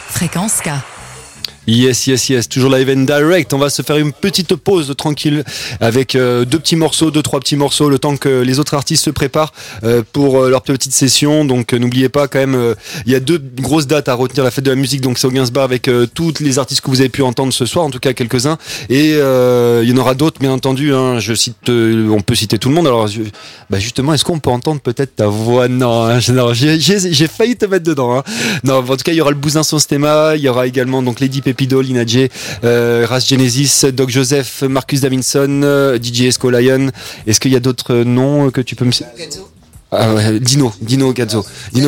Fréquence K. Yes, toujours live and direct. On va se faire une petite pause tranquille avec deux, trois petits morceaux, le temps que les autres artistes se préparent pour leur petite session. Donc n'oubliez pas quand même, il y a deux grosses dates à retenir, la fête de la musique, donc c'est au Gainsbar avec tous les artistes que vous avez pu entendre ce soir, en tout cas quelques-uns. Et il y en aura d'autres, bien entendu. Hein. On peut citer tout le monde. Alors justement, est-ce qu'on peut entendre peut-être ta voix? Non, j'ai failli te mettre dedans. Hein. Non, en tout cas, il y aura le Bousin Systema, il y aura également donc Lady Pepido, Lina J, Ras Genesis, Doc Joseph, Marcus Davinson, DJ Esco Lion. Est-ce qu'il y a d'autres noms que tu peux me citer? Dino Gazzo.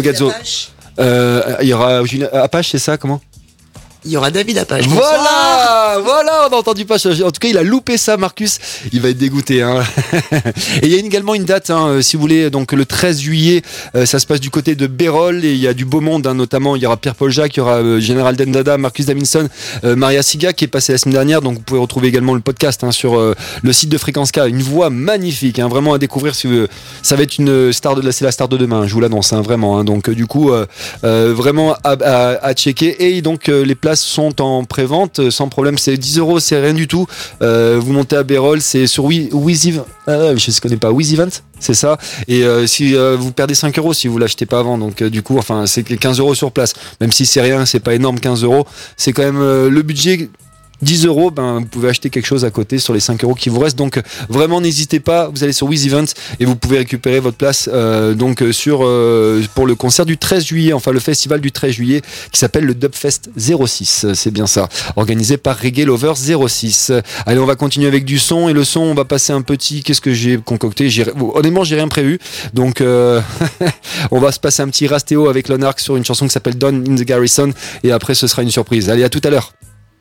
Il y aura Apache, c'est ça? Comment? Il y aura David Apache. Voilà, on a entendu pas. En tout cas, il a loupé ça, Marcus. Il va être dégoûté. Hein. Et il y a également une date, hein, si vous voulez, donc le 13 juillet, ça se passe du côté de Bérol et il y a du beau monde, hein, notamment il y aura Pierre-Paul Jacques, il y aura Général Dendada, Marcus Davinson, Maria Siga qui est passée la semaine dernière. Donc vous pouvez retrouver également le podcast hein, sur le site de Fréquence K. Une voix magnifique, hein, vraiment à découvrir. Ça va être une star c'est la star de demain. Je vous l'annonce, hein, vraiment. Hein. Donc du coup, vraiment à checker. Et donc les places sont en pré-vente sans problème, c'est 10€, c'est rien du tout. Vous montez à Bérol, c'est sur WizEvent, je ne connais pas, WizEvent, c'est ça. Et si vous perdez 5€ si vous l'achetez pas avant, donc du coup, enfin, c'est 15€ sur place. Même si c'est rien, c'est pas énorme, 15€, c'est quand même le budget. 10€, vous pouvez acheter quelque chose à côté sur les 5€ qui vous restent. Donc vraiment n'hésitez pas, vous allez sur WizEvent et vous pouvez récupérer votre place pour le concert du 13 juillet, enfin le festival du 13 juillet qui s'appelle le Dubfest 06, c'est bien ça, organisé par Reggae Lover 06. Allez, on va continuer avec du son et le son, on va passer un petit, qu'est-ce que j'ai concocté? Honnêtement, j'ai rien prévu. Donc on va se passer un petit Rastéo avec Lonark sur une chanson qui s'appelle Down in the Garrison et après ce sera une surprise. Allez, à tout à l'heure.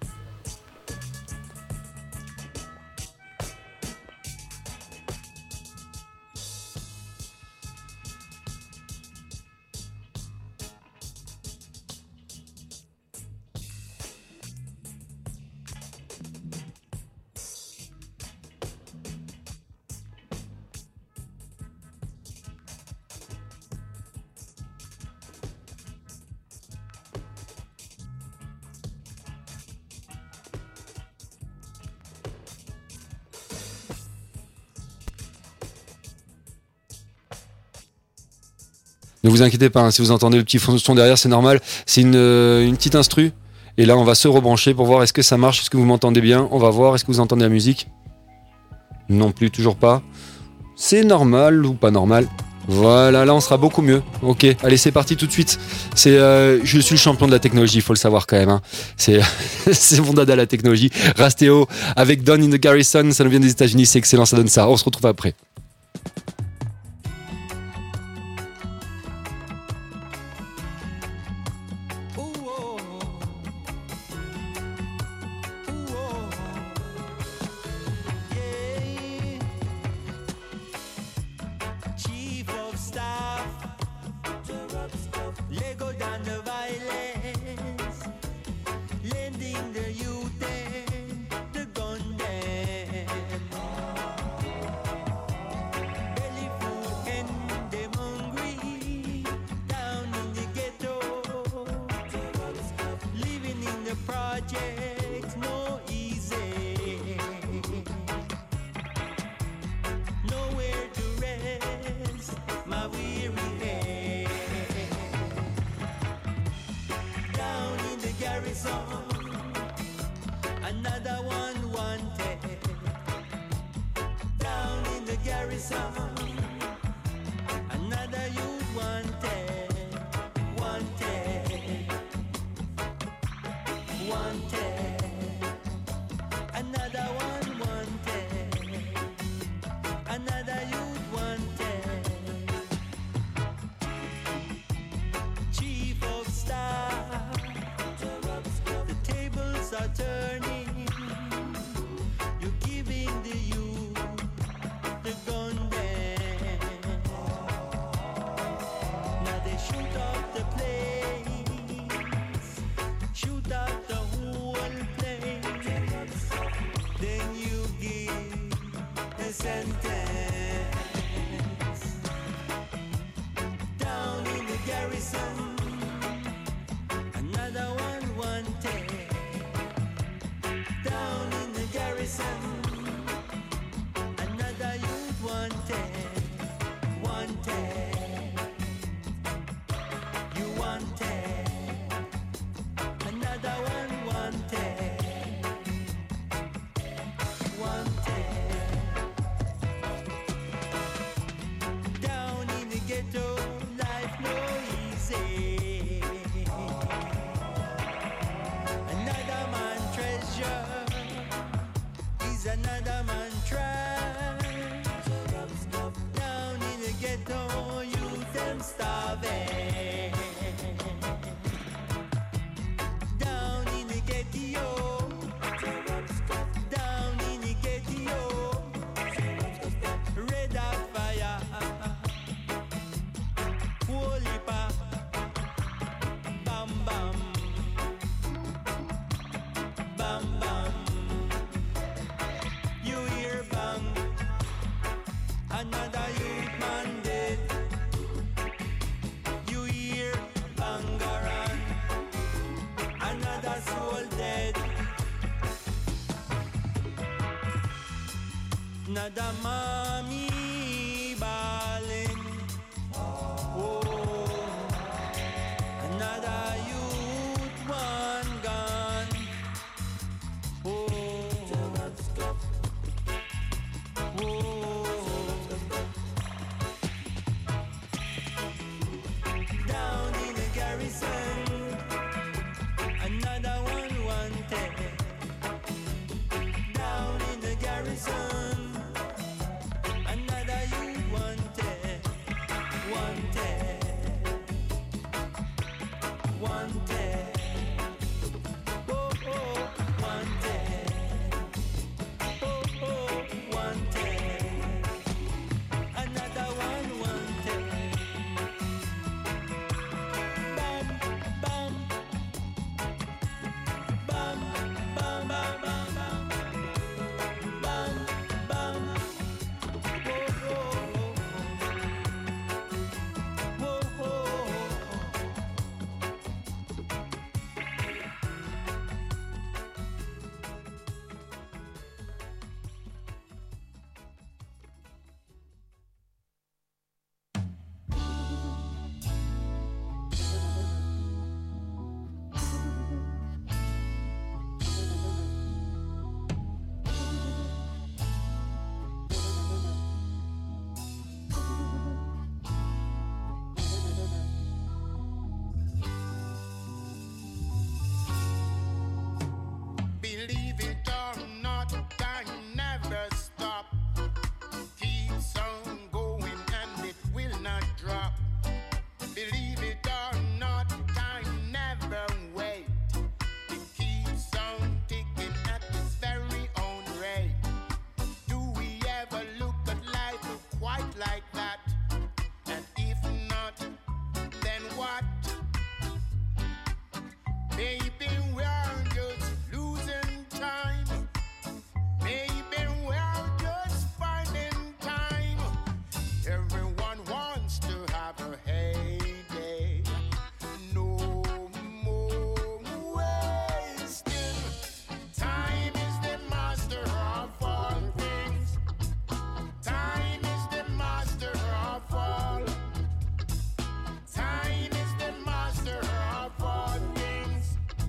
Ne vous inquiétez pas, hein, si vous entendez le petit son derrière, c'est normal. C'est une petite instru. Et là, on va se rebrancher pour voir est-ce que ça marche, est-ce que vous m'entendez bien. On va voir, est-ce que vous entendez la musique? Non plus, toujours pas. C'est normal ou pas normal? Voilà, là on sera beaucoup mieux. Ok, allez, c'est parti tout de suite. Je suis le champion de la technologie, il faut le savoir quand même. Hein. C'est mon dada la technologie. Rastéo avec Down in the Garrison, ça nous vient des États-Unis, c'est excellent, ça donne ça. On se retrouve après. Shoot out the whole garrison. Another youth wanted, wanted. You wanted, another one wanted, wanted. Down in the ghetto, life no easy. Another man treasure is another man trash. Down in the ghetto, youth them starving. Down in the ghetto, down in the ghetto, red hot fire, holy pa, bam bam, bam bam. You hear bang, another youth man dead. You hear bangaran, another soul dead. Another mommy bawling. Oh, another youth one gone. Oh, down in the garrison, another one wanted. Down in the garrison, another youth wanted, wanted, wanted. Oh, oh, wanted. Oh, oh, wanted. Another one wanted. Bam, bam. Bam, bam, bam, bam, bam. Bam, bam. Oh, oh, oh. Oh, oh. Believe it or not, time never stop. Keeps on going and it will not drop. Believe it or not, time never wait. It keeps on ticking at its very own rate. Do we ever look at life quite like that? And if not, then what? Maybe we're just losing time. Maybe we're just finding time. Everyone wants to have a heyday. No more wasting. Time is the master of all things. Time is the master of all. Time is the master of all things.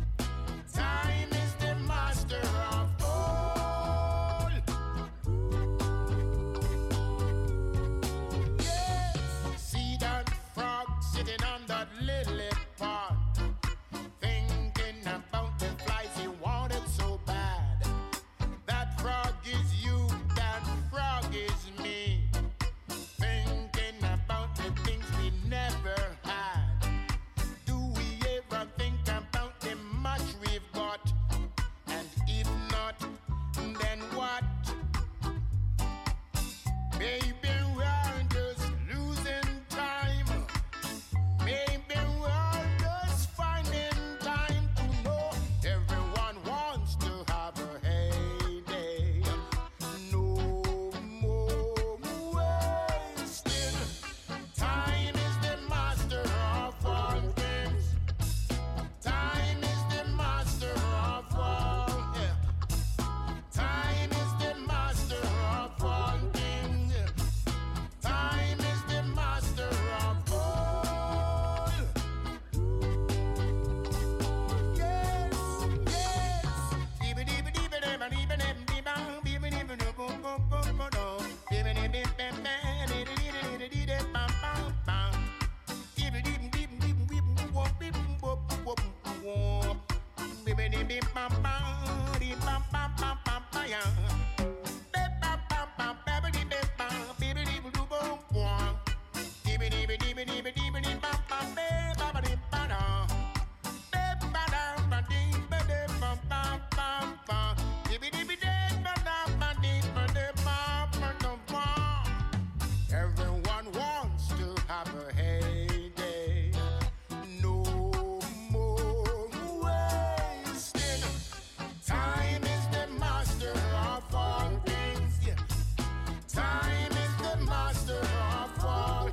Everyone wants to have a heyday. No more wasting. Time is the master of all things. Yeah. Time is the master of all.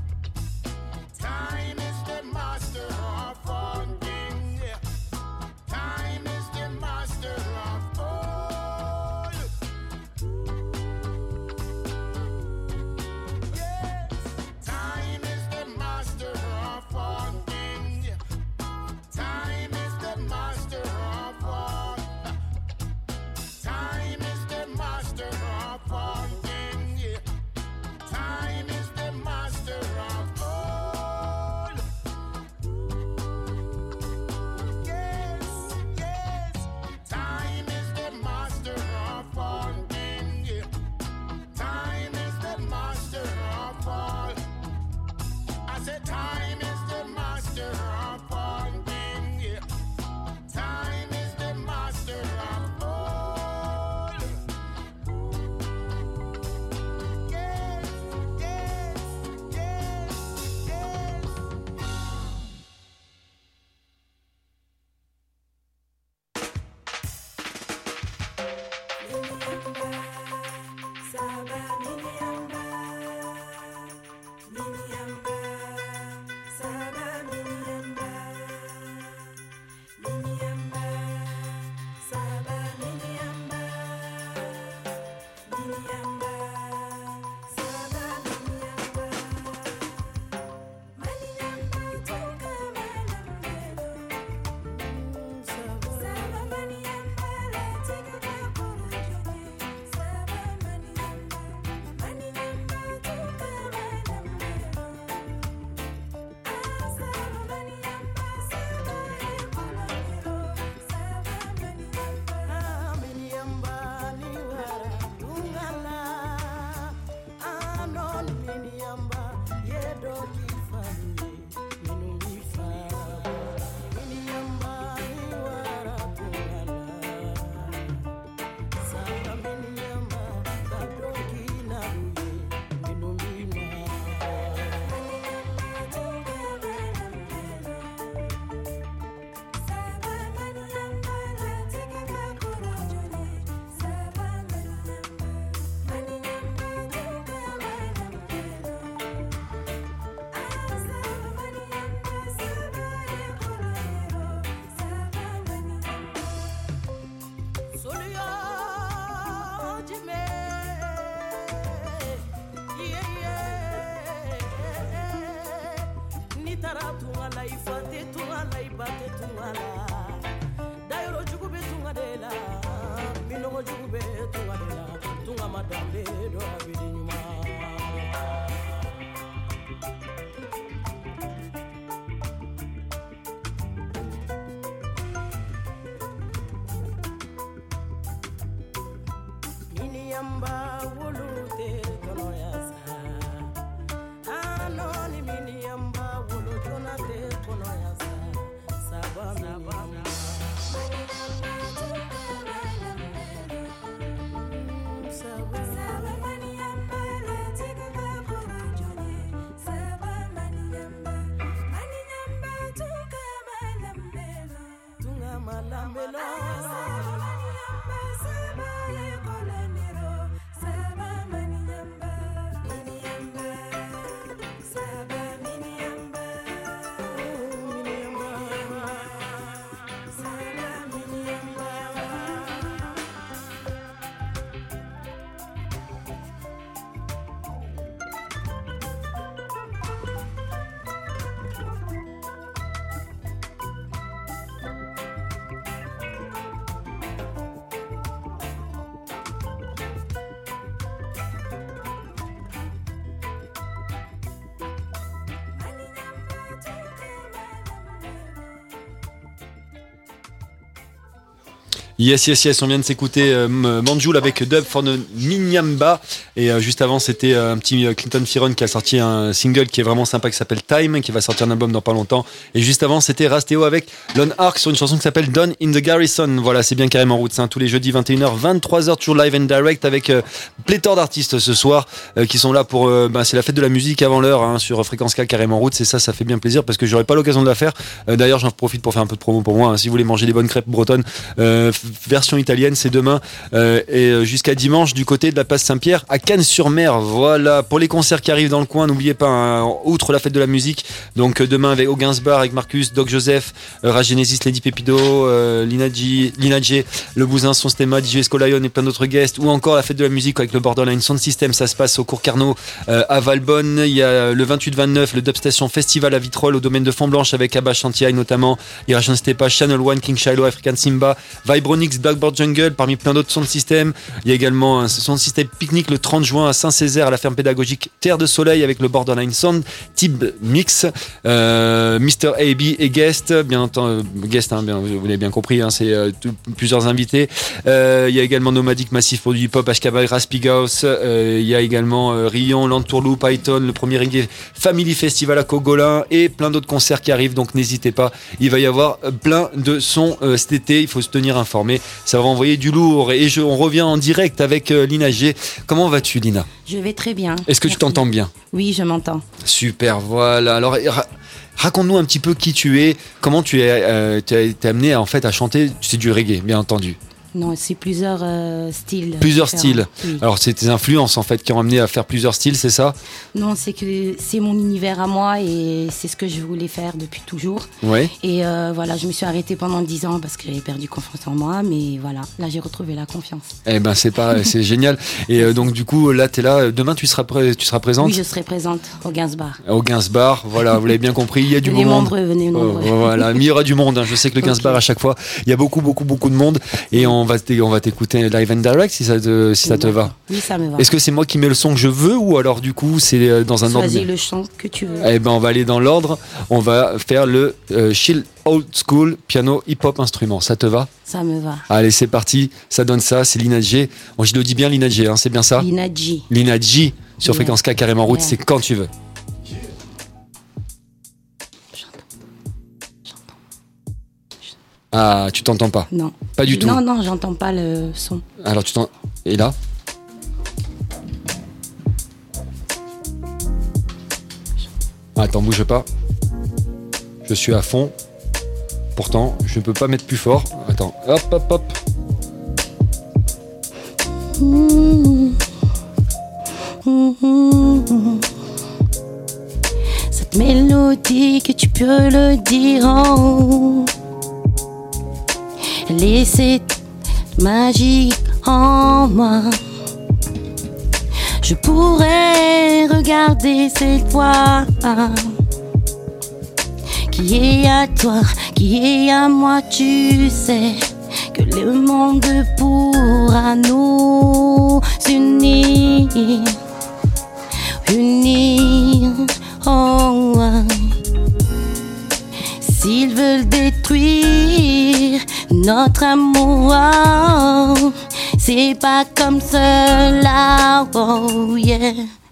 Time is the master of all things. Yeah. Time is the master of all. Yes. Time is the master of all things. Yeah. Time is the master of all. Time is the master of all things. Yeah. Time is the master of all. Yes, yes. Time is the master of all things. Yeah. Time is the master of all. I said time is the master of all things. Yeah. Time is the master of all. Yes, yes, yes, yes. Yes, on vient de s'écouter Manjul avec Dub for the Minyamba et juste avant c'était un petit Clinton Fearon qui a sorti un single qui est vraiment sympa qui s'appelle Time, qui va sortir un album dans pas longtemps, et juste avant c'était Rasteo avec Lone Ark sur une chanson qui s'appelle Down in the Garrison. Voilà, c'est bien carrément route, tous les jeudis 21h 23h toujours live and direct avec pléthore d'artistes ce soir qui sont là pour c'est la fête de la musique avant l'heure sur Fréquence K carrément route, c'est ça fait bien plaisir parce que j'aurais pas l'occasion de la faire. D'ailleurs j'en profite pour faire un peu de promo pour moi, si vous voulez manger des bonnes crêpes bretonnes version italienne, c'est demain et jusqu'à dimanche du côté de la place Saint-Pierre à Cannes-sur-Mer. Voilà, pour les concerts qui arrivent dans le coin, n'oubliez pas, outre la fête de la musique, donc demain avec Au Gainsbar, avec Marcus, Doc Joseph, Rage Genesis, Lady Pepido, Lina G, Le Bousin, Son Stemma, DJ Escolion et plein d'autres guests, ou encore la fête de la musique avec le Borderline Sound System. Ça se passe au cours Carnot à Valbonne. Il y a le 28-29 le Dubstation Festival à Vitrolles au domaine de Font-Blanche avec Abba Chantiaï notamment, Irration Stepa, Channel One, King Shiloh, African Simba, Vibronix, Blackboard Jungle, parmi plein d'autres sound systems. Il y a également un sound system pique-nique le 30 juin à Saint-Césaire à la ferme pédagogique Terre de Soleil avec le Borderline Sound Type Mix, Mr. AB et Guest, bien entendu, Guest, vous l'avez bien compris, c'est plusieurs invités. Il y a également Nomadic Massif pour du hip-hop, HKB, Raspigaus, il y a également Rion, Lantourlou, Python, le premier Reggae Family Festival à Cogolin et plein d'autres concerts qui arrivent, donc n'hésitez pas, il va y avoir plein de sons cet été, il faut se tenir informé, ça va envoyer du lourd. Et on revient en direct avec Lina G. Comment vas-tu, Lina ? Je vais très bien. Est-ce que tu t'entends bien ? Oui, je m'entends. Super, voilà. Alors raconte-nous un petit peu qui tu es, comment tu es amené à chanter. C'est du reggae, bien entendu. Non, c'est plusieurs styles. Plusieurs différents. styles. Oui. Alors c'est tes influences qui ont amené à faire plusieurs styles, c'est ça ? Non, c'est que c'est mon univers à moi et c'est ce que je voulais faire depuis toujours. Ouais. Et voilà, je me suis arrêtée pendant 10 ans parce que j'avais perdu confiance en moi, mais voilà, là j'ai retrouvé la confiance. Eh ben c'est génial. Et donc du coup là t'es là. Demain tu seras présente ? Oui, je serai présente au Gainsbar. Au Gainsbar, voilà, vous l'avez bien compris, il y a du beau monde. Venez nombreux. Voilà, mais il y aura du monde. Je sais que le Gainsbar à chaque fois, il y a beaucoup de monde et on va t'écouter live and direct si ça te va. Oui, ça me va. Est-ce que c'est moi qui mets le son que je veux ou alors du coup c'est dans un ordre ? Choisis le chant que tu veux. Eh ben on va aller dans l'ordre. On va faire le chill old school piano hip hop instrument. Ça te va ? Ça me va. Allez, c'est parti. Ça donne ça. C'est Lina G. Bon, je le dis bien Lina G. C'est bien ça ? Lina G. Lina G sur Yeah. Fréquence K carrément route. Yeah. C'est quand tu veux. Ah, tu t'entends pas ? Non. Pas du tout. Non, j'entends pas le son. Alors tu t'en... Et là ? Attends, bouge pas. Je suis à fond. Pourtant, je ne peux pas mettre plus fort. Attends, hop. Cette mélodie que tu peux le dire en haut, laissez magique en moi. Je pourrais regarder cette voix qui est à toi, qui est à moi. Tu sais que le monde pourra nous unir, oh, s'ils veulent détruire notre amour, oh, c'est pas comme cela, oh yeah.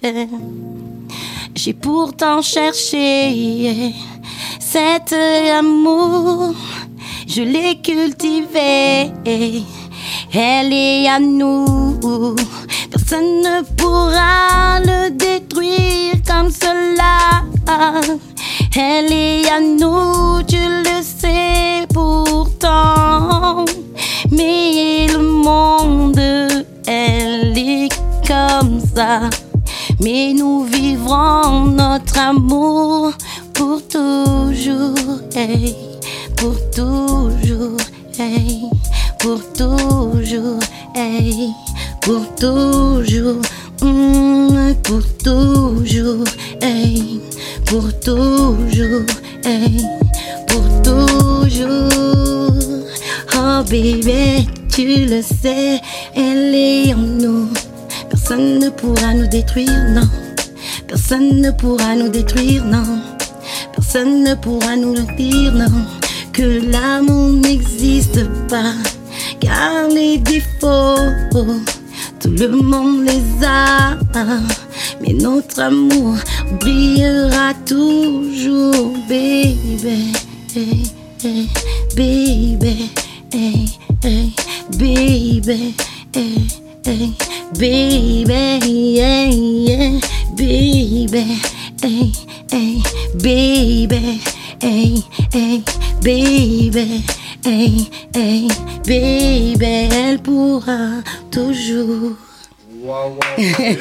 J'ai pourtant cherché cet amour, je l'ai cultivé, elle est à nous. Personne ne pourra le détruire comme cela. Elle est à nous, tu le sais pourtant. Mais le monde, elle est comme ça. Mais nous vivrons notre amour pour toujours, hey, pour toujours, hey, pour toujours, hey, pour toujours, pour toujours, hey, pour toujours, hey, pour toujours. Oh baby, tu le sais, elle est en nous. Personne ne pourra nous détruire, non. Personne ne pourra nous détruire, non. Personne ne pourra nous le dire, non. Que l'amour n'existe pas, car les défauts, tout le monde les a, mais notre amour brillera toujours, baby, hey, hey, baby, hey, hey, baby, hey, hey, baby, yeah, yeah, baby, hey, hey, baby, hey, hey, baby, hey, hey, baby, elle pourra toujours. Wow, wow.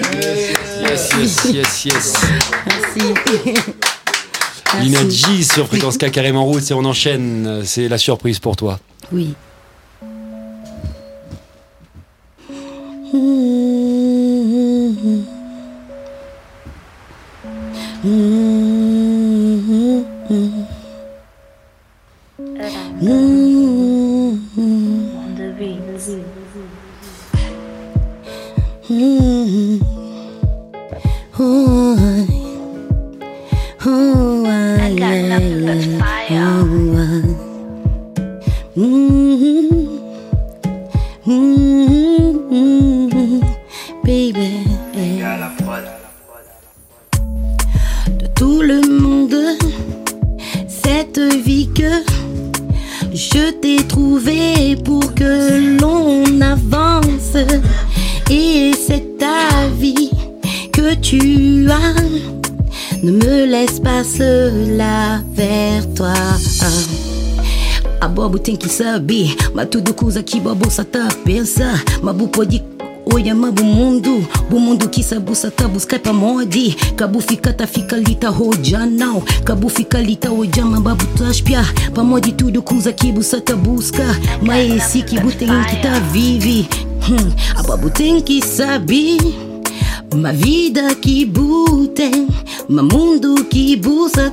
Yes. Merci. Lina G sur Fréquence K carrément route et on enchaîne. C'est la surprise pour toi. Oui. Baby, de tout le monde, cette vie que je t'ai trouvée pour que l'on avance, et c'est ta vie que tu as. Ne me laisse pas seule vers toi. Abobo tem que saber, mas tudo coisa que bobo só tá pensa. Mabu pode olhar mas o mundo que sabuça tá buscar pra modi. Cabo fica ali tá roja não. Cabo fica ali tá roja mas babu taspia. Pra modi tudo coisa que buça tá busca. Mas esse que tem que tá vive. Abobo tem que saber. Ma vida que butem, ma mundo que busca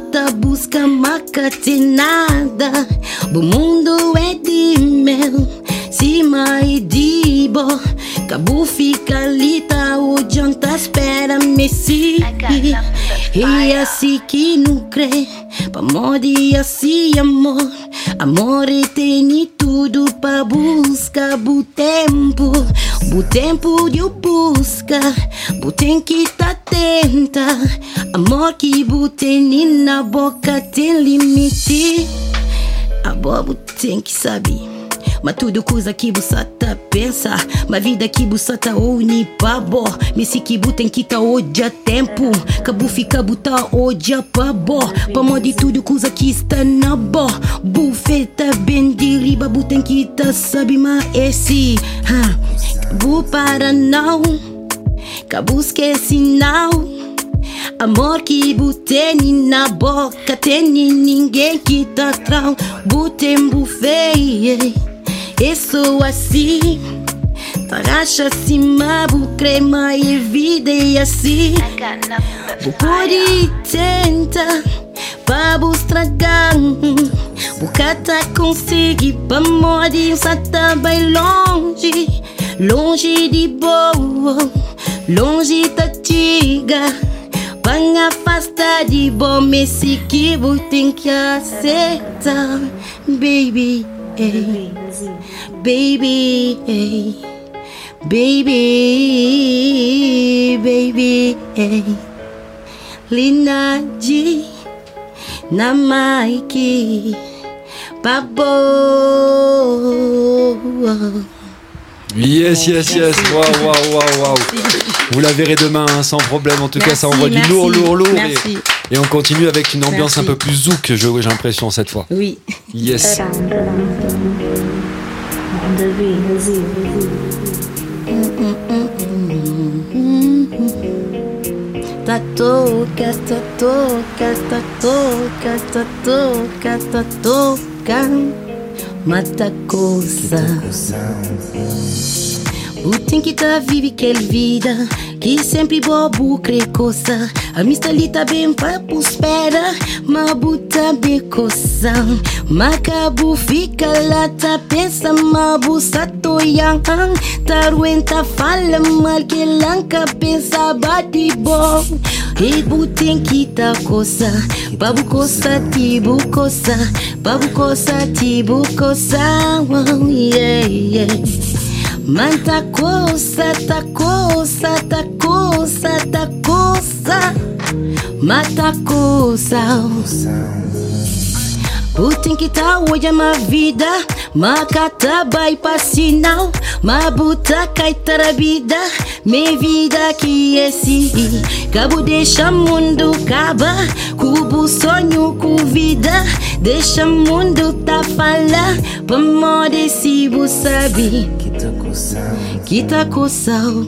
macatenada. O mundo é de mel, cima é de bo. Cabo fica ali, tá o janta espera Messi. E assim que não crê, pra morrer assim amor. Amor tem tudo pra buscar o tempo de busca, tem que tá atenta. Amor que tem na boca tem limite. A bobo tem que saber, mas tudo coisa que você tá pensa. Mas vida que você tá uni pra bo. Mas se que tem que tá hoje a tempo. Cabo fica buta hoje pra bo. Pra mó de tudo coisa que está na bo. Bufeta bem de riba, tem que tá sabe mas esse cabo para não. Cabo esquece não. Amor que botei na boca, tem ninguém que tá atrás. Botei bufei, eu sou assim. Paracha cima, bu crema e vida e assim. Bu pode tentar, pra bu estragar. Bu cata consegue, pra morrer, só tá bem longe. Longe de boa, longe da tiga. Bang afasta de bom, esse que vou tem que aceitar. Baby, hey, baby, hey, baby, baby, hey. Lina G, na Mike, babo. Yes. Wow. Vous la verrez demain hein, sans problème. En tout cas, ça envoie du lourd. Et on continue avec une ambiance un peu plus zouk, j'ai l'impression cette fois. Oui. Yes. Toca. Mata coisa. O tem que tá vive aquela vida que sempre bobo crecoça. A mista ali tá bem papo espera, mabuta becoça. Macabu fica lá, tá pensa, mabusa toyang. Taruenta fala mal que lanca pensa bate bom. E butem kita coça, babu coça, tibu coça, babu coça, tibu coça. Oh, yeah, yeah. Man ta coça, ta coça, ta coça, ta coça. Mata coça. Butem que tá hoje é uma vida, macata vai pra sinal, mabuta cai tarabida, minha vida que é si, cabo deixa mundo caba, cubo sonho com vida, deixa mundo tá fala, pra morrer se você sabe, kita coçal,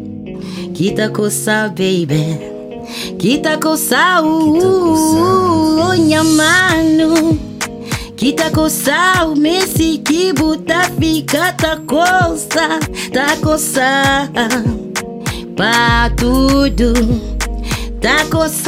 baby, kita coçal, minha mano. Kita coçal, Messi que buta fica ta coça pra tudo. Ta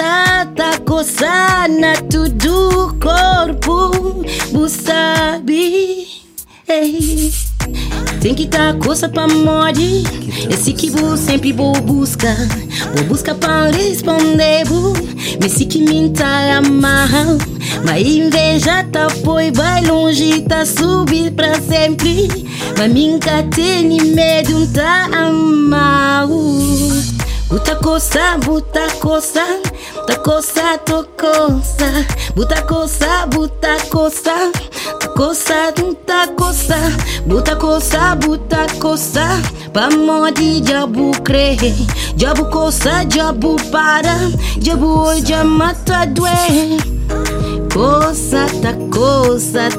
coça na tudo corpo, busabi. Hey. Tem que tá coça pra morrer. Esse que vou sempre vou buscar pra responder. Mas se que me tá amarrado, mas inveja tá foi vai longe, tá subir pra sempre. Mas minha tem medo tá amarrado. Buta coça, ta coça, to coça. Buta coça, ta coça, ta coça. Buta coça, pra morrer diabo crê. Diabo coça, diabo para, diabo hoje mata doer. Coça, ta coça,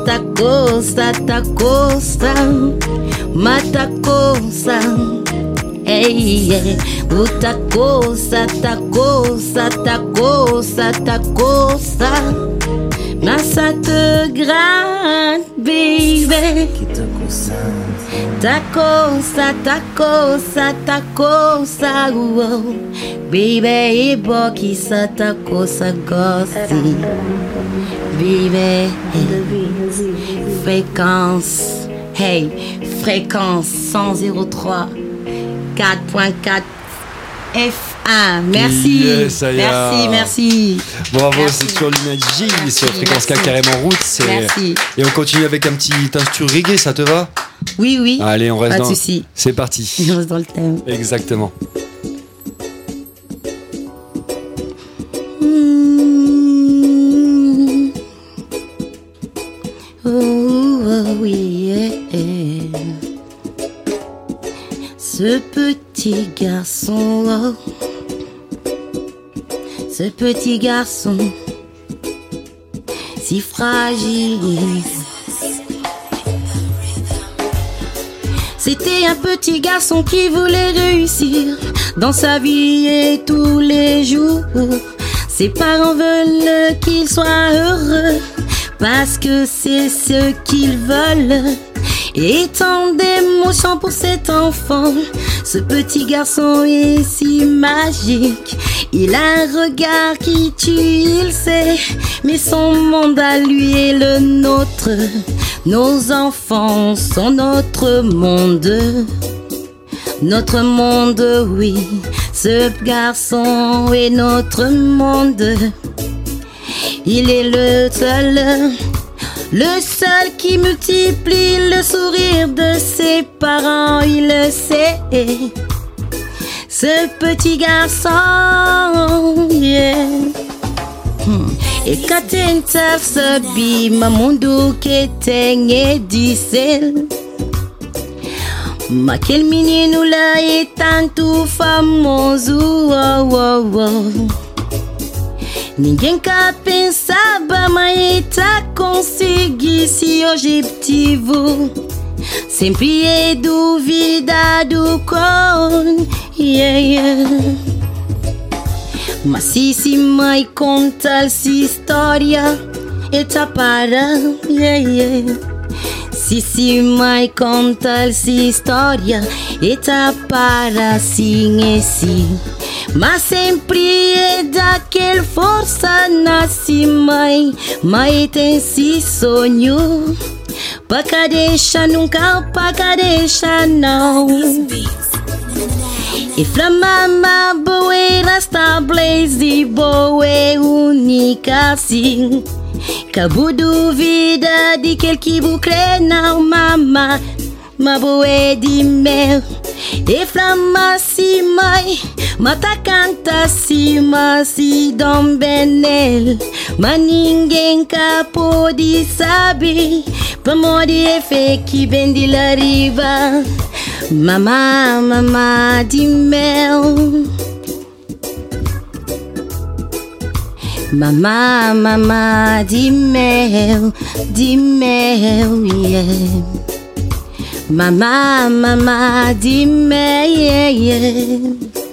mata coça. Hey, yeah. Buta coça, ta coça. Massa te grande, baby. Ta coça, oh. Baby, e bo que sa ta coça goste. Baby, fréquence, hey, fréquence 100.3 4.4 F1. Merci. Yes, merci. Bravo, Merci. c'est sur l'Imagie, sur Fréquence K, carrément route. Merci. Et on continue avec un petit instru reggae, ça te va? Oui. Allez, on reste Pas de dans... souci. C'est parti. On reste dans le thème. Exactement. Oui, yeah. Ce petit garçon, ce petit garçon, si fragile. C'était un petit garçon qui voulait réussir dans sa vie et tous les jours. Ses parents veulent qu'il soit heureux parce que c'est ce qu'ils veulent. Et tant d'émotions pour cet enfant. Ce petit garçon est si magique. Il a un regard qui tue, il sait. Mais son monde à lui est le nôtre. Nos enfants sont notre monde. Notre monde, oui. Ce garçon est notre monde. Il est le seul qui multiplie le sourire de ses parents, il le sait. Ce petit garçon, yeah. E katenta sabi mamundo que tem edicel. Mas aquele menino lá é tanto famoso, oh, oh, oh. Ninguém cá pensava, mas tá conseguindo esse objetivo. Sempre é duvidado com, yeah, yeah. Mas se mãe conta essa história, ele tá parando, yeah, yeah. Se mai conta essa história e tá para assim esse. Mas sempre é daquele força nasce mãe tem esse sonho. Paca deixa nunca, paca deixa não. E pra mamá boa está blaze boa é única assim. Cabo dúvida de que ele crê não mama. Ma boa de mel. E pra si mãe mata canta si dom benel. Mas ninguém cá pode saber. Pra morrer é que vem de lá riba. Mamá de mel. Mamá de mel, yeah. Mamá de mel, yeah.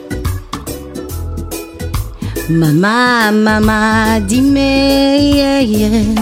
Mamá de mel, yeah.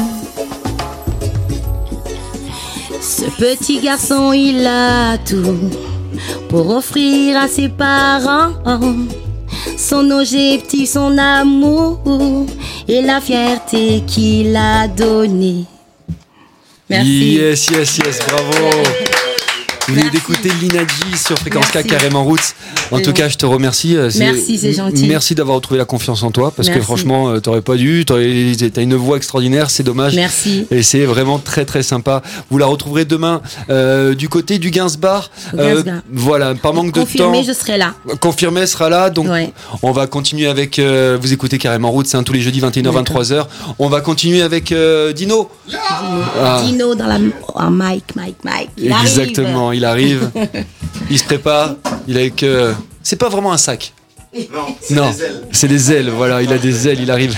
Ce petit garçon, il a tout pour offrir à ses parents. Son objectif, son amour et la fierté qu'il a donnée. Merci. Yes, bravo. Vous venez d'écouter Lina G sur Fréquence K, carrément Roots. En tout cas, je te remercie. Merci, c'est gentil. Merci d'avoir retrouvé la confiance en toi, parce Merci. que franchement, t'aurais pas dû. T'as une voix extraordinaire, c'est dommage. Merci. Et c'est vraiment très très sympa. Vous la retrouverez demain du côté du Gainsbar. Voilà, par manque de temps. Confirmé, je serai là. Confirmé sera là. Donc, ouais. On va continuer avec. Vous écoutez carrément Roots, tous les jeudis 21h, 23h. On va continuer avec Dino. Dino dans la. Oh, Mike. Exactement, il arrive. Il se prépare. Il a avec. C'est pas vraiment un sac. Non, c'est des ailes. Voilà, il a des ailes, il arrive.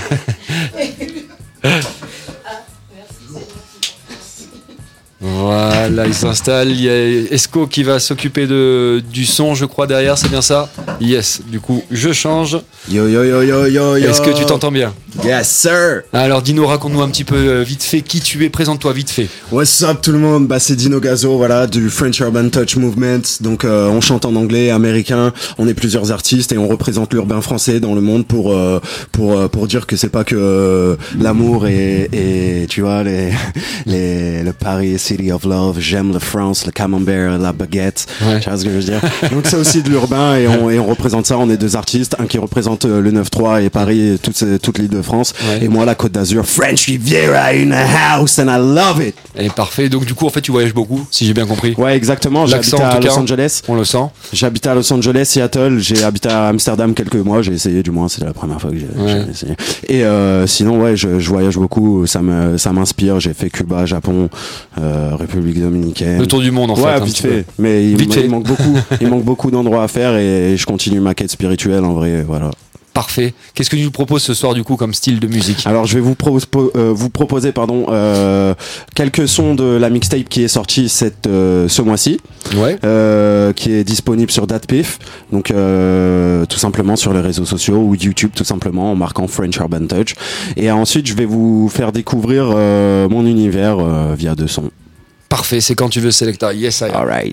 Voilà, il s'installe. Il y a Esco qui va s'occuper du son, je crois, derrière, c'est bien ça? Yes, du coup, je change. Yo. Est-ce que tu t'entends bien? Yes, sir. Alors, Dino, raconte-nous un petit peu vite fait qui tu es. Présente-toi vite fait. What's up tout le monde? C'est Dino Gazo, voilà, du French Urban Touch Movement. Donc, on chante en anglais, américain. On est plusieurs artistes et on représente l'urbain français dans le monde pour dire que c'est pas que l'amour et tu vois le Paris City of Love. J'aime la France, le camembert, la baguette. Ouais. Tu vois ce que je veux dire? Donc, c'est aussi de l'urbain et on représente ça. On est deux artistes, un qui représente le 9-3 et Paris, et toute l'île de France. Ouais. Et moi, la Côte d'Azur, French Riviera in a house and I love it. Et parfait. Donc, du coup, en fait, tu voyages beaucoup, si j'ai bien compris. Ouais, exactement. J'habite L'accent, en à tout Los cas, Angeles. On le sent. J'habite à Los Angeles, Seattle. J'ai habité à Amsterdam quelques mois. J'ai essayé, du moins, c'est la première fois que j'ai essayé. Et sinon, ouais, je voyage beaucoup. Ça m'inspire. J'ai fait Cuba, Japon, République dominicaine. Le tour du monde, en fait. Ouais, un vite petit fait. peu. Mais il manque beaucoup. Il manque beaucoup d'endroits à faire et je continue ma quête spirituelle en vrai. Voilà. Parfait. Qu'est-ce que tu nous proposes ce soir, du coup, comme style de musique? Alors, je vais vous proposer quelques sons de la mixtape qui est sortie ce mois-ci. Ouais. Qui est disponible sur DatPiff, donc tout simplement sur les réseaux sociaux ou YouTube tout simplement en marquant French Urban Touch. Et ensuite, je vais vous faire découvrir mon univers via 2 sons. Parfait, c'est quand tu veux, Selecta. Yes, I am. Alright.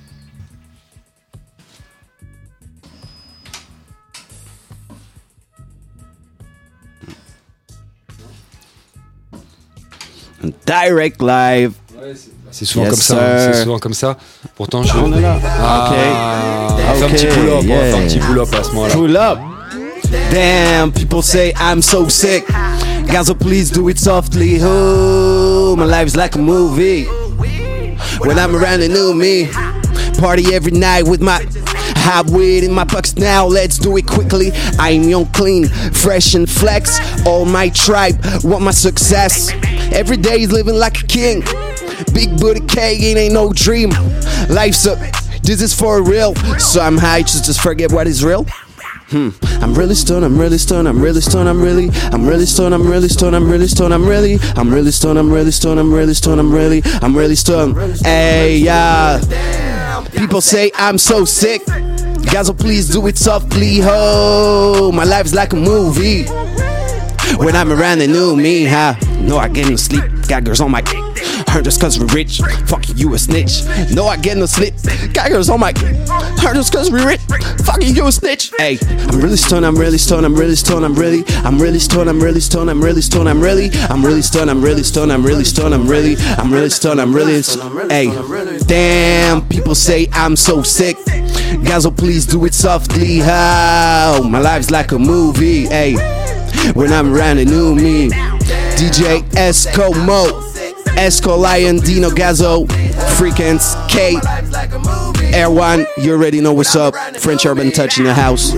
Direct live. C'est souvent Yes, comme ça. sir. C'est souvent comme ça. Pourtant, je. On est là. On fait un petit pull-up. yeah. On va faire un petit pull-up à ce moment-là. Pull up. Damn, people say I'm so sick. Guys, please do it softly. Oh, my life's like a movie. When I'm around the new me, party every night with my hot weed in my pockets now. Let's do it quickly. I'm young, clean, fresh and flex. All my tribe want my success. Every day is living like a king. Big booty cake, it ain't no dream. Life's up, this is for real. So I'm high, just forget what is real. I'm really stoned, I'm really stoned, I'm really stoned, I'm really stoned, I'm really stoned, I'm really stoned, I'm really stoned, I'm really stoned, I'm really stoned, I'm really stoned. Hey, yeah. People say I'm so sick. Guys, please do it softly. Oh, my life's like a movie. When I'm around the new me, no, I get no sleep. Got girls on my dick. Heard just cause we rich. Fuck you a snitch. No, I get no slip. Gaggers on my. Heard just cause we rich. Fuck you a snitch. Hey, I'm really stoned. I'm really stoned. I'm really stoned. I'm really stoned. I'm really stoned. I'm really stoned. I'm really stoned. I'm really stoned. I'm really stoned. I'm really stoned. I'm really stoned. I'm really. Hey, damn. People say I'm so sick. Gazo, please do it softly. How my life's like a movie. Hey, when I'm around, it knew me. DJ Esco Mo, Esco Lion, Dino Gazo, Freakens K, Air One. You already know what's up. French Urban Touch in the house.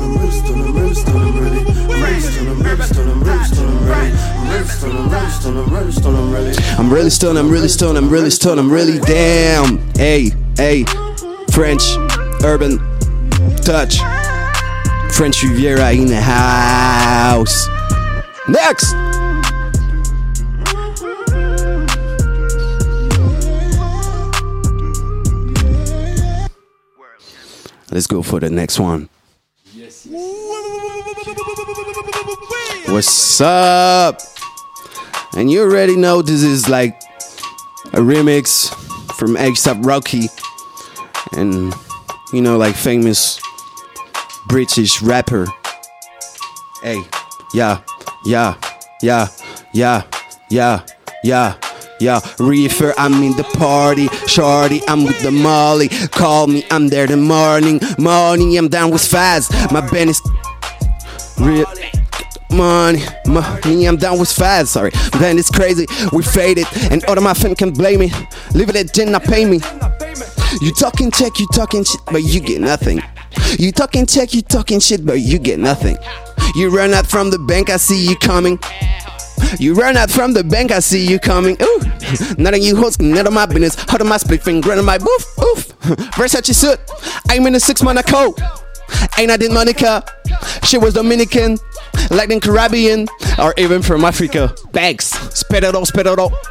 I'm really stoned. I'm really stoned. I'm really stoned. I'm really damn. Hey, hey, French Urban Touch, French Riviera in the house. Next. Let's go for the next one. What's up? And you already know this is like a remix from A$AP Rocky. And you know, like famous British rapper. Hey, yeah. Reefer, I'm in the party. Shorty, I'm with the Molly. Call me, I'm there the morning. Morning, I'm down with Faz. My band is real. Money, I'm down with Faz. Sorry, man, it's crazy. We faded, and all of my fam can blame me. Leave it at then not pay me. You talking tech, you talking shit, but you get nothing. You talking tech, you talking shit, but you get nothing. You run out from the bank, I see you coming. You run out from the bank, I see you coming. Ooh, none of you hoes, none of my business. Hold on my split finger, on my boof, oof. Versace suit, I'm in a 6-month coat. Ain't I did Monica? She was Dominican, like in Caribbean, or even from Africa. Bags, spit it all, spit it all.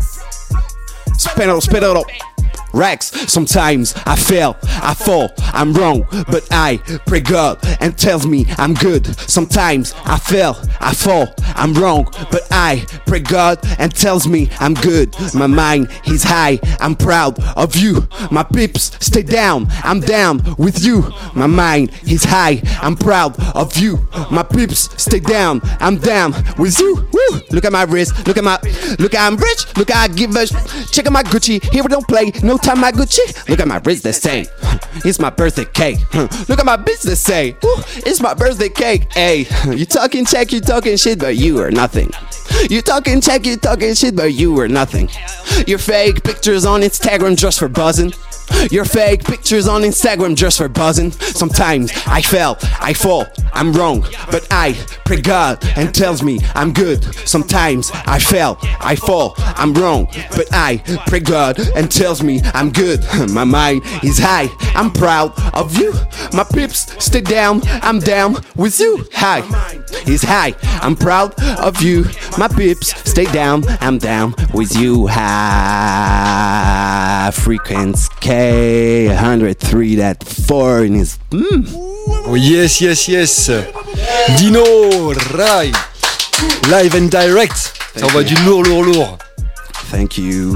Spit it all, spit it all. Racks, sometimes I fail, I fall, I'm wrong, but I pray God and tells me I'm good. Sometimes I fail, I fall, I'm wrong, but I pray God and tells me I'm good. My mind is high, I'm proud of you. My peeps, stay down, I'm down with you. My mind is high, I'm proud of you. My peeps, stay down, I'm down with you. Woo! Look at my wrist, look at I'm rich, look at I give a check out my Gucci, here we don't play, no time my Gucci. Look at my wrist, they say it's my birthday cake. Look at my bitch, they say it's my birthday cake. Hey, you talking tech, you talking shit, but you are nothing. You talking tech, you talking shit, but you are nothing. Your fake pictures on Instagram just for buzzing. Your fake pictures on Instagram just for buzzing. Sometimes I fail, I fall, I'm wrong, but I pray God and tells me I'm good. Sometimes I fail, I fall, I'm wrong, but I pray God and tells me I'm good. My mind is high, I'm proud of you. My peeps, stay down, I'm down with you. High is high, I'm proud of you. My peeps, stay down, I'm down with you. High frequency K 103.4 in his. Oh yes. Dino, right. Live and direct. Ça envoie du lourd. Thank you.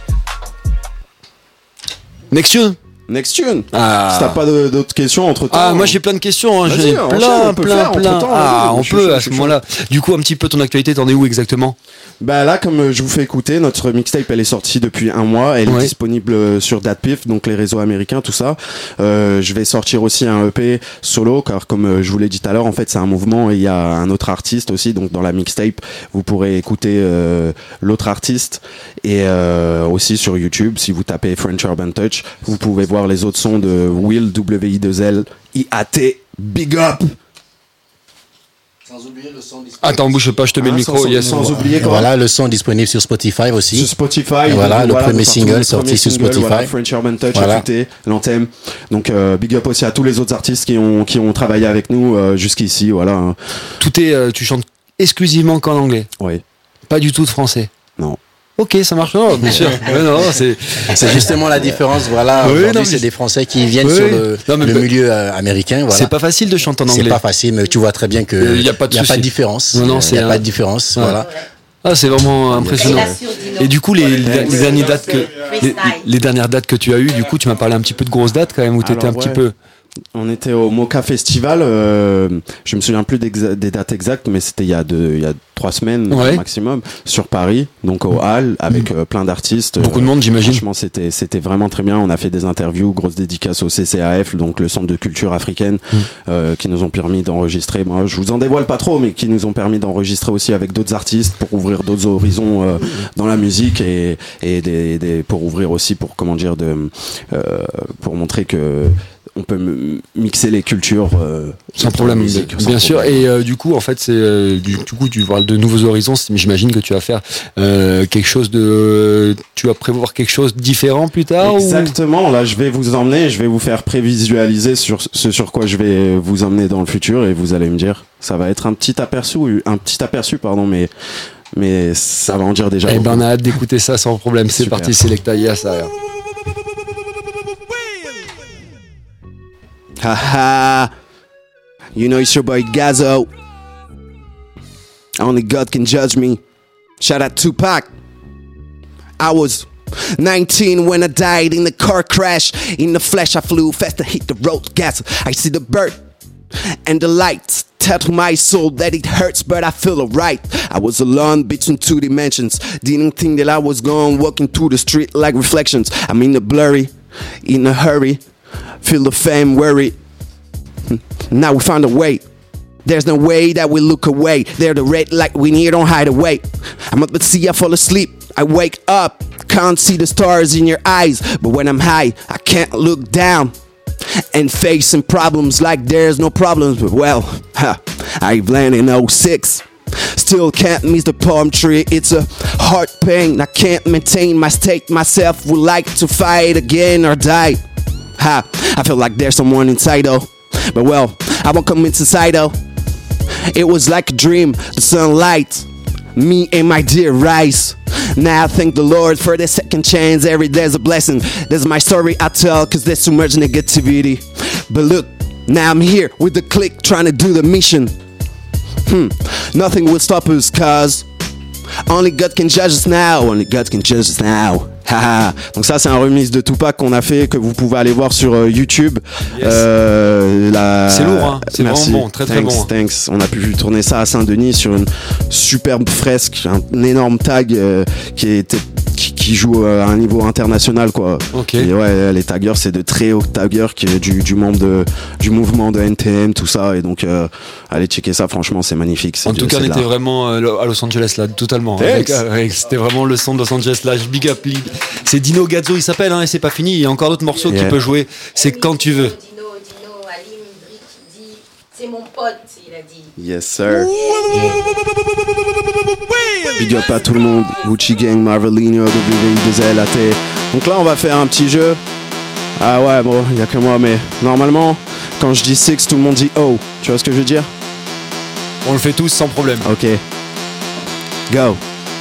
Next tune. Ah. Si t'as pas d'autres questions entre temps. Ah, moi j'ai plein de questions. Hein. J'ai plein. On peut à ce moment-là. Du coup, un petit peu ton actualité, t'en es où exactement? Bah là, comme je vous fais écouter, notre mixtape elle est sortie depuis un mois. Elle est disponible sur DatPiff, donc les réseaux américains, tout ça. Je vais sortir aussi un EP solo, car comme je vous l'ai dit tout à l'heure, en fait c'est un mouvement et il y a un autre artiste aussi. Donc dans la mixtape, vous pourrez écouter l'autre artiste et aussi sur YouTube, si vous tapez French Urban Touch, vous pouvez voir les autres sons de Will, W-I-2-L, I-A-T, Big Up. Sans oublier le son disponible. Attends, bouge pas, je te mets le micro. Sans oublier quoi. Voilà, le son disponible sur Spotify aussi. Sur Spotify. Voilà, le premier single sorti sur Spotify. Voilà, French Urban Touch, écoutez, l'anthème. Donc, big up aussi à tous les autres artistes qui ont travaillé avec nous jusqu'ici, voilà. Tout est, tu chantes exclusivement qu'en anglais. Oui. Pas du tout de français. Non. Ok, ça marche, non, bien sûr. Non, c'est justement la différence. Voilà, aujourd'hui, c'est des Français qui viennent sur le milieu américain. Voilà. C'est pas facile de chanter en anglais. C'est pas facile, mais tu vois très bien que y a pas de différence. Non, il y a pas de différence. Voilà. Ah, c'est vraiment impressionnant. Et du coup, les dernières dates que tu as eues, du coup, tu m'as parlé un petit peu de grosses dates quand même, où tu étais un petit peu... On était au Mocha Festival, je me souviens plus des dates exactes, mais c'était il y a 3 semaines maximum, sur Paris, donc au Hall, avec plein d'artistes. Beaucoup de monde, j'imagine. Franchement, c'était vraiment très bien. On a fait des interviews, grosse dédicace au CCAF, donc le Centre de Culture Africaine, qui nous ont permis d'enregistrer. Moi, je vous en dévoile pas trop, mais qui nous ont permis d'enregistrer aussi avec d'autres artistes pour ouvrir d'autres horizons dans la musique et pour ouvrir aussi pour montrer que on peut mixer les cultures sans problème, musique, bien sûr. Et du coup, en fait, c'est du coup, tu parles de nouveaux horizons. J'imagine que tu vas faire quelque chose tu vas prévoir quelque chose de différent plus tard. Exactement. Là, je vais vous emmener, je vais vous faire prévisualiser sur ce sur quoi je vais vous emmener dans le futur, et vous allez me dire. Ça va être un petit aperçu, mais ça va en dire déjà. Eh ben, on a hâte d'écouter ça sans problème. C'est parti, Selecta Yasa. Haha, you know it's your boy Gazzo. Only God can judge me. Shout out Tupac. I was 19 when I died in the car crash. In the flesh I flew fast to hit the road gas. I see the bird and the lights tell to my soul that it hurts, but I feel alright. I was alone between 2 dimensions. Didn't think that I was gone, walking through the street like reflections. I'm in the blurry, in a hurry. Feel the fame worry. Now we found a way. There's no way that we look away. They're the red light we need, don't hide away. I'm up at sea, I fall asleep. I wake up, can't see the stars in your eyes. But when I'm high, I can't look down. And facing problems like there's no problems. But well, I've landed in 06. Still can't miss the palm tree. It's a heart pain. I can't maintain my state. Myself would like to fight again or die. I feel like there's someone inside though. But well, I won't come inside though. It was like a dream, the sunlight, me and my dear eyes. Now I thank the Lord for the second chance. Every day's a blessing. There's my story I tell, cause there's too much negativity. But look, now I'm here with the clique trying to do the mission. Nothing will stop us, cause only God can judge us now. Only God can judge us now. Donc ça, c'est un remix de Tupac qu'on a fait, que vous pouvez aller voir sur YouTube. Yes. C'est lourd, hein. C'est merci. Vraiment bon, très très bon. Thanks. On a pu tourner ça à Saint-Denis sur une superbe fresque, un énorme tag qui joue à un niveau international, quoi. Okay. Et ouais, les taggers, c'est de très hauts taggers du membre du mouvement de NTM, tout ça. Et donc, allez checker ça, franchement, c'est magnifique. En tout cas, on était vraiment à Los Angeles là, totalement. C'était vraiment le son de Los Angeles là. Big up. C'est Dino Gazzo, il s'appelle, hein, et c'est pas fini. Il y a encore d'autres morceaux qu'il peut jouer. C'est quand tu veux. Dino, Alim, Brick, c'est mon pote, il a dit. Yes, sir. Big up à tout le monde. Gucci Gang, Marvelino, WI2LAT. Donc là, on va faire un petit jeu. Ah ouais, bon, il y a que moi, mais normalement, quand je dis 6, tout le monde dit oh. Tu vois ce que je veux dire? On le fait tous sans problème. Ok. Go.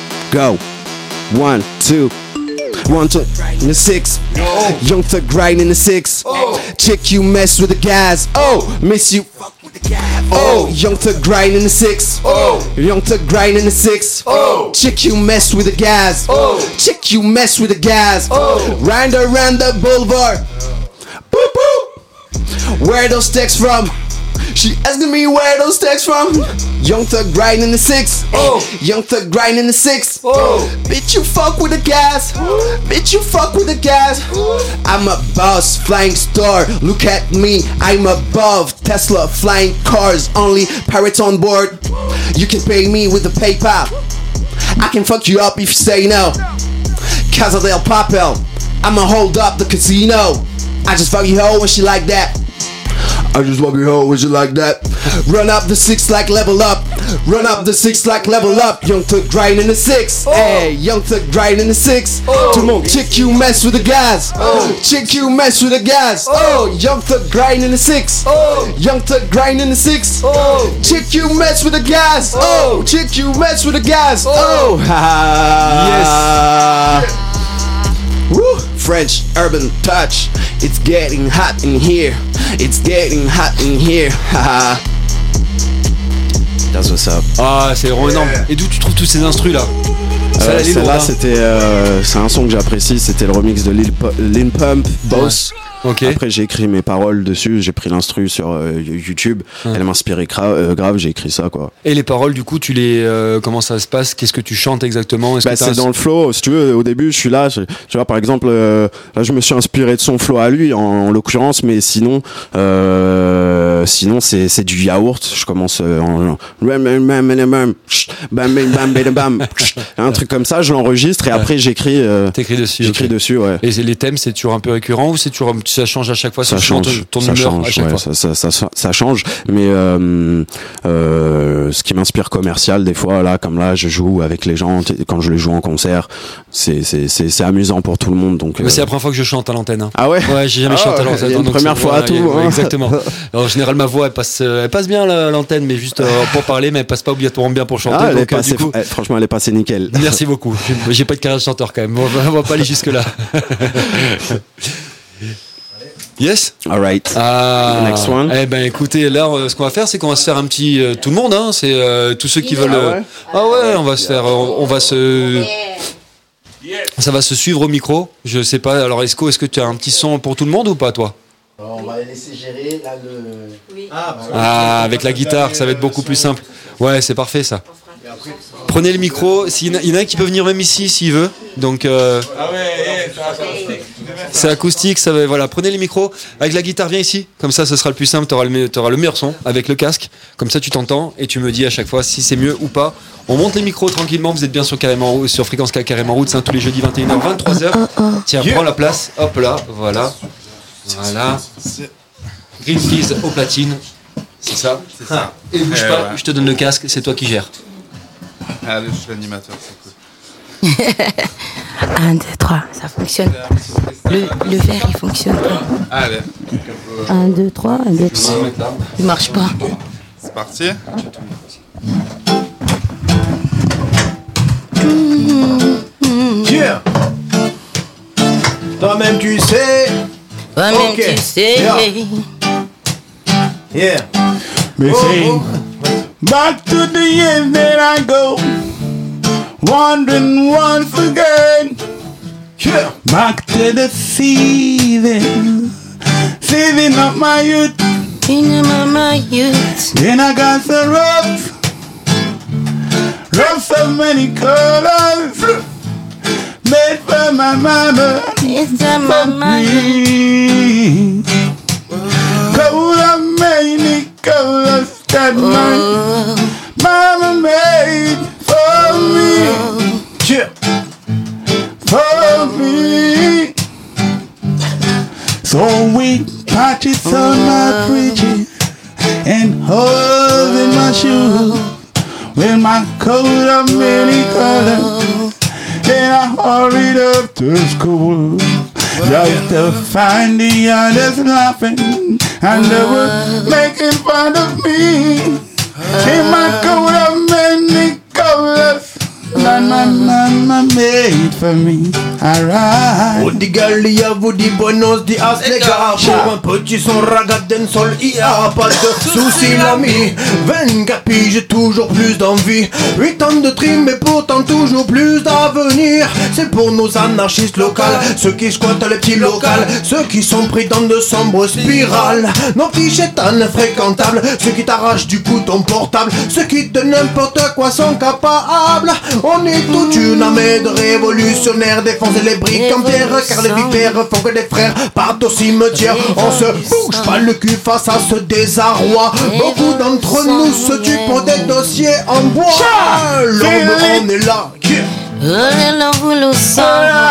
1, 2. 1, 2, in the 6. Oh. Young Thug grind in the 6. Oh. Chick, you mess with the guys. Oh, miss you. Oh, Young Thug grind in the 6. Oh, Young Thug grind in the 6. Oh, chick, you mess with the guys. Oh, chick, you mess with the guys. Oh, round around the boulevard. Boop boop. Where those texts from? She asking me where those texts from. Young Thug grind in the 6. Oh, Young Thug grind in the 6. Oh, bitch, you fuck with the gas. Bitch, you fuck with the gas. I'm a boss, flying star. Look at me, I'm above Tesla, flying cars. Only pirates on board. You can pay me with the PayPal. I can fuck you up if you say no. Casa del Papel. I'ma hold up the casino. I just fuck you hoe when she like that. I just walk you home, would you like that? Run up the 6 like level up. Run up the 6 like level up. Young Thug grind in the 6. Hey, Young Thug grind in the 6. Tout le monde, chick you mess with the guys. Chick you mess with the guys. Young Thug grind in the 6. Young Thug grind in the 6. Chick you mess with the guys. Chick you mess with the guys. Yes. Woo. French urban touch. It's getting hot in here. It's getting hot in here. That's what's up. Ah, c'est vraiment énorme. Et d'où tu trouves tous ces instrus là? Celle-là, c'est un son que j'apprécie. C'était le remix de Lil Pump, Boss. Ouais. Okay. Après, j'ai écrit mes paroles dessus. J'ai pris l'instru sur YouTube. Elle m'inspirait grave. J'ai écrit ça, quoi. Et les paroles, du coup, comment ça se passe? Qu'est-ce que tu chantes exactement? C'est dans le flow. Si tu veux, au début, je suis là. Tu vois, par exemple, là, je me suis inspiré de son flow à lui, en l'occurrence. Mais sinon, c'est du yaourt. Je commence un truc comme ça. Je l'enregistre et après, j'écris. T'écris dessus. J'écris dessus, ouais. Et les thèmes, c'est toujours un peu récurrent ou c'est toujours ça change à chaque fois? Ça change. Ton humeur à chaque fois. Ça change. Mais ce qui m'inspire commercial, des fois, là, comme là, je joue avec les gens quand je les joue en concert. C'est amusant pour tout le monde. Donc. Mais c'est la première fois que je chante à l'antenne. Hein. Ah ouais. Ouais, j'ai jamais chanté à l'antenne. Une première fois à tout. Ouais, exactement. Alors, en général, ma voix, elle passe bien à l'antenne, mais juste pour parler, mais elle passe pas obligatoirement bien pour chanter. Donc, du coup... franchement, elle est passée nickel. Merci beaucoup. J'ai pas de carrière de chanteur quand même. On va pas aller jusque là. Yes. Alright. Next one. Eh ben écoutez, là ce qu'on va faire, c'est qu'on va se faire un petit tout le monde, hein. C'est tous ceux qui veulent. On va se faire, ça va se suivre au micro. Je sais pas. Alors Esco, est-ce que tu as un petit son pour tout le monde ou pas, toi? On va laisser gérer là le. Oui. Avec la guitare, ça va être beaucoup plus simple. Ouais, c'est parfait ça. Prenez le micro. Il y en a un qui peut venir même ici s'il veut. Donc. C'est acoustique, ça va, voilà. Prenez les micros. Avec la guitare, viens ici. Comme ça, ce sera le plus simple. T'auras le meilleur son avec le casque. Comme ça, tu t'entends et tu me dis à chaque fois si c'est mieux ou pas. On monte les micros tranquillement. Vous êtes bien sur Fréquence K Carrément Roots, tous les jeudis 21h, 23h. Tiens, prends la place. Hop là, voilà. Voilà. Green Keys au platine. C'est ça. Et bouge pas, je te donne le casque, c'est toi qui gères. Allez, je suis l'animateur, c'est cool. 1, 2, 3, ça fonctionne. Le verre, il fonctionne pas. Allez. 1, 2, 3, 1, 2, 3. Il marche pas. C'est parti. Yeah. Toi-même tu sais. Toi-même tu sais. Yeah. Back to the years that I go, wandering once again. Yeah. Back to the season of my youth. My youth. Then I got so rough so many colors, made for my mama. It's my mama. Color many colors that my mama made for me. Yeah. For me. So we patches on my bridges and holes in my shoes with my coat of many colors. And I hurried up to school just to find the others laughing, and they were making fun of me in my coat of many colors. Mama made for me, alright. Oh, die Gallia, wo die Buenos Dias, les gars. Pour un petit son ragaden sol, il y a pas de soucis, l'ami. 24 piges, toujours plus d'envie. 8 ans de trim, mais pourtant toujours plus d'avenir. C'est pour nos anarchistes locales, ceux qui squattent les petits locales, ceux qui sont pris dans de sombres spirales. Nos petits chétanes fréquentables, ceux qui t'arrachent du coup ton portable, ceux qui de n'importe quoi sont capables. On est toute une armée de révolutionnaires, défoncer les briques en pierre, car les vipères font que des frères partent au cimetière. On se bouge pas le cul face à ce désarroi. Beaucoup d'entre nous se tuent pour des dossiers en bois. L'homme, on est là. Révolution,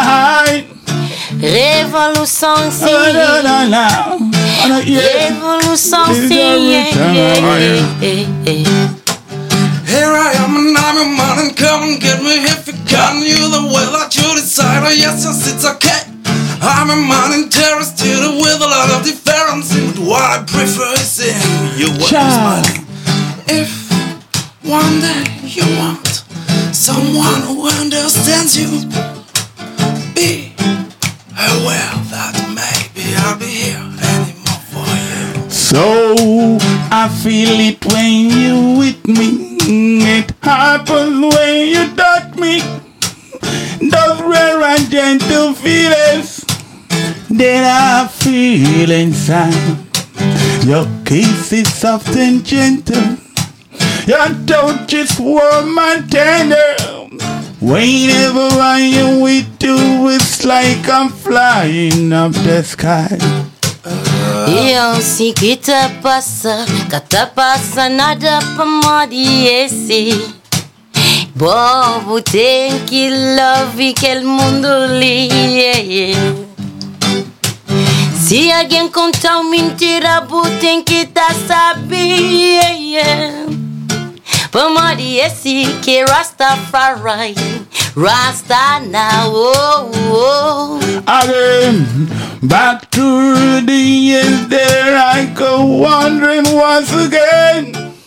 Here I am and I'm a man and come and get me if you can. You the way that you decide, oh yes, it's okay. I'm a man and terrorist with a lot of difference. But what I prefer is seeing you when you're smiling. If one day you want someone who understands you, be aware that maybe I'll be here anymore for you. So I feel it when you with me. It happens when you touch me. Those rare and gentle feelings that I feel inside. Your kiss is soft and gentle. Your touch is warm and tender. Whenever I am with you, it's like I'm flying up the sky. E assim que te passa, nada pra morrer esse. Bobo tem que love que el mundo li. Se alguém contar uma mentira, tem que tá sabendo. Pra morrer esse que Rastafari, Rasta now, oh, oh. Again, back to the years there I go wandering once again.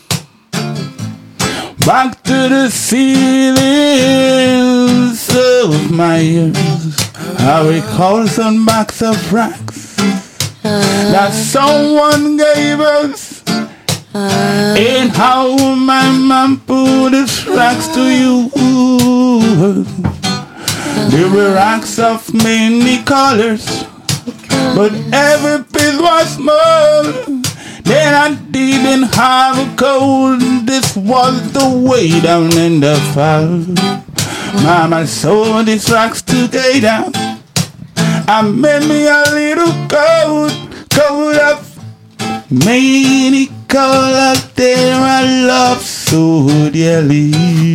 Back to the ceilings of my ears. I recall some box of racks that someone gave us. And how my mom put the racks to you. There were racks of many colors, but every piece was small. Then I didn't have a cold. This was the way down in the fall. Mama sewed these racks together. I made me a little coat of many colors that I love so dearly.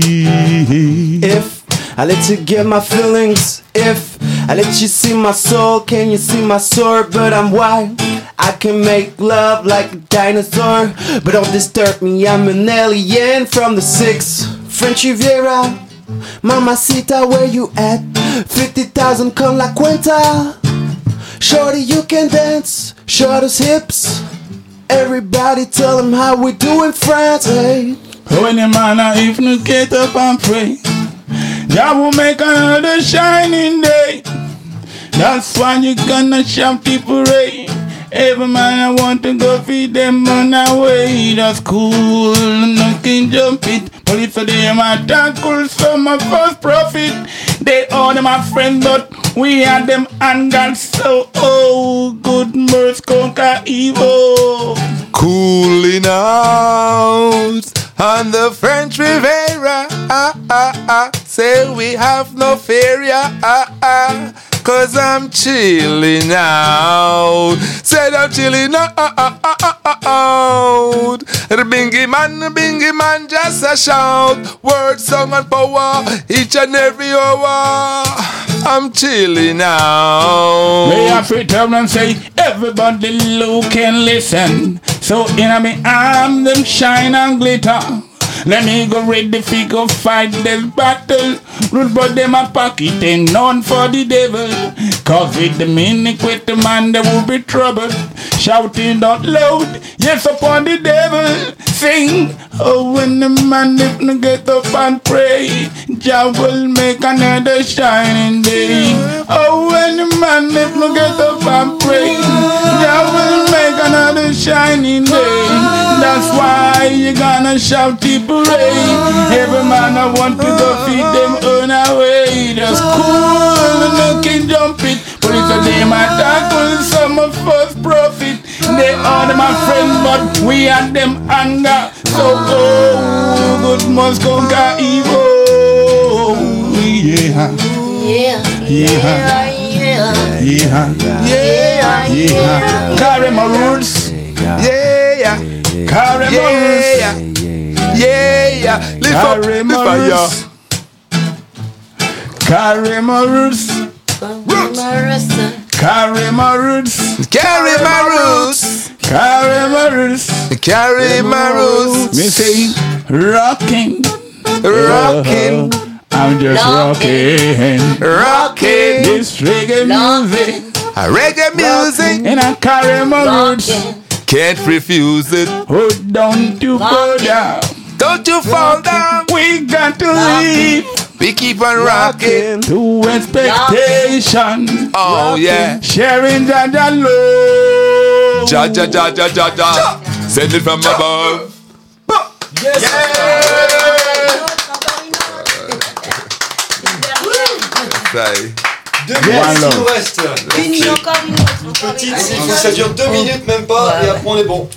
If I let you get my feelings, if I let you see my soul, can you see my sword? But I'm wild, I can make love like a dinosaur. But don't disturb me, I'm an alien from the 6th French Riviera. Mamacita, where you at? 50,000 con la cuenta. Shorty, you can dance, show those hips. Everybody tell them how we do in France, hey. When the man if you get up and pray, God will make another shining day. That's why you gonna shout the parade. Every man I want to go feed them on our way. That's cool, no can jump it. Police for them are tackles for my first profit. They all them my friends, but we had them and God so good mercy conquer evil. Cooling out on the French Riviera. Say we have no fear, cause I'm chilling out. Said I'm chilling out. The bingy man just a shout. Word, song and power, each and every hour. I'm chilling out. May I pretend and say, everybody look and listen. So in me arm them shine and glitter. Let me go ready fi go fight this battle. Root but them a pocket ain't none for the devil. Cause with the minute with the man there will be trouble. Shouting out loud, yes upon the devil. Sing, oh when the man if no get up and pray, Jah will make another shining day. Oh when the man if no get up and pray, Jah will make another shining day. That's why you gonna shout the parade. Every man I want to go feed them on our way. Just cool and no can jump it. Police a them attack on some of us profit. They are my friends but we are them anger. So good must conquer evil. Yeah. Carry my roots. Carry my roots. Lift up the fire. Carry my roots. Carry my roots. Carry my roots. Carry my roots. Carry my roots. Me say rocking. I'm just rocking this reggae music. Reggae music. And I carry my roots. Can't refuse it. Oh, don't you go down. Don't you fall down. We got to leave. We keep on rocking to expectation. Oh yeah. Sharing Jah love. Jah. Send it from above. Yes. say. 2 minutes, il nous reste. Encore une autre. Petite, il faut que ça dure 2 minutes, même pas, et après on est bon.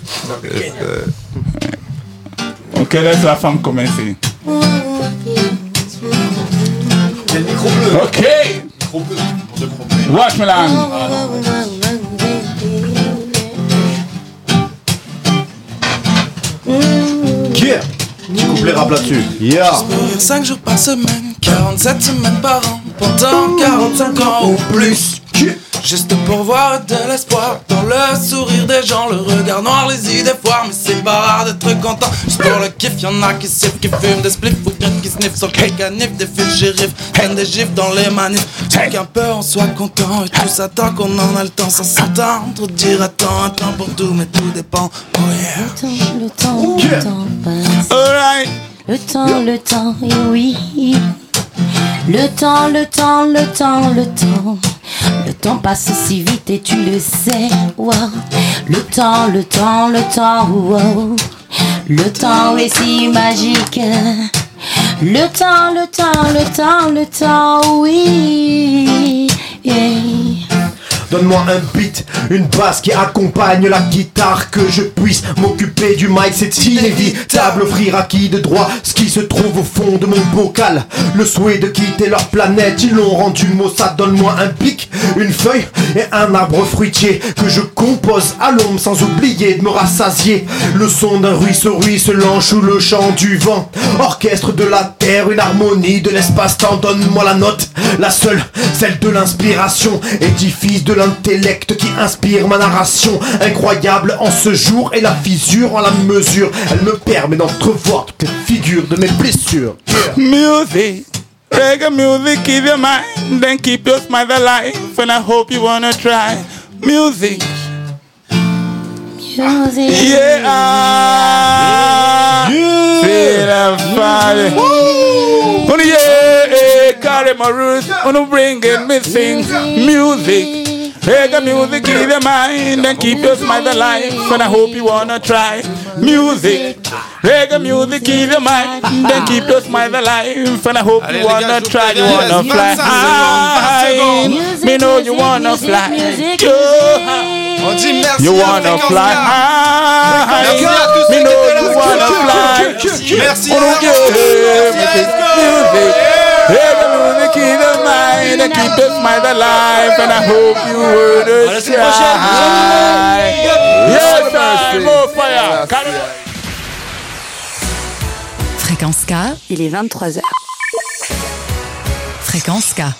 Ok, laisse la femme commencer. Il y a le micro bleu. Ok. Micro bleu. Watch Milan. Yeah. Tu coupes les rap là-dessus. Yeah. 5 jours par semaine, 47 semaines par an, pourtant 45 ans ou plus. Juste pour voir de l'espoir dans le sourire des gens, le regard noir, les idées foires. Mais c'est pas rare d'être content, juste pour le kiff. Y'en a qui sifflent, qui fument des spliffs ou bien qui sniffent sur quelques canifs, des fils gérifs, prennent des gifs dans les manifs. Tant qu'un peu on soit content et tout ça tant qu'on en a le temps sans s'entendre. Dire attends, un temps pour tout, mais tout dépend. Oh yeah. Le temps passe. Alright. Le temps, et oui. Le temps passe si vite et tu le sais, wow. Le temps, wow. Le temps est si magique. Le temps, oui. Yeah. Donne-moi un beat, une basse qui accompagne la guitare, que je puisse m'occuper du mic, c'est inévitable. Offrir à qui de droit ce qui se trouve au fond de mon bocal. Le souhait de quitter leur planète, ils l'ont rendu maussade. Donne-moi un pic, une feuille et un arbre fruitier, que je compose à l'ombre sans oublier de me rassasier. Le son d'un ruisseau ruisselant sous le chant du vent. Orchestre de la terre, une harmonie de l'espace-temps. Donne-moi la note, la seule, celle de l'inspiration. Édifice de l'intellect qui inspire ma narration. Incroyable en ce jour et la fissure en la mesure. Elle me permet d'entrevoir toutes les figures de mes blessures. Music, reggae music, keep your mind, then keep your smile alive. And I hope you wanna try music. Yeah, feel the fire. Oh yeah, carry my roots, wanna bring in me things. Music. Reggae music, keep your mind and keep your smile alive. And I hope you wanna try music. Reggae music, keep your mind and keep your smile alive. And I hope you wanna try, you wanna fly high. Me know you wanna fly. You wanna fly high. Me know you wanna fly. Merci. Reggae music, keep your mind and keep your smile alive. And I hope you wanna try. Yes, sir, more fire. Fréquence K, il est 23h. Fréquence K.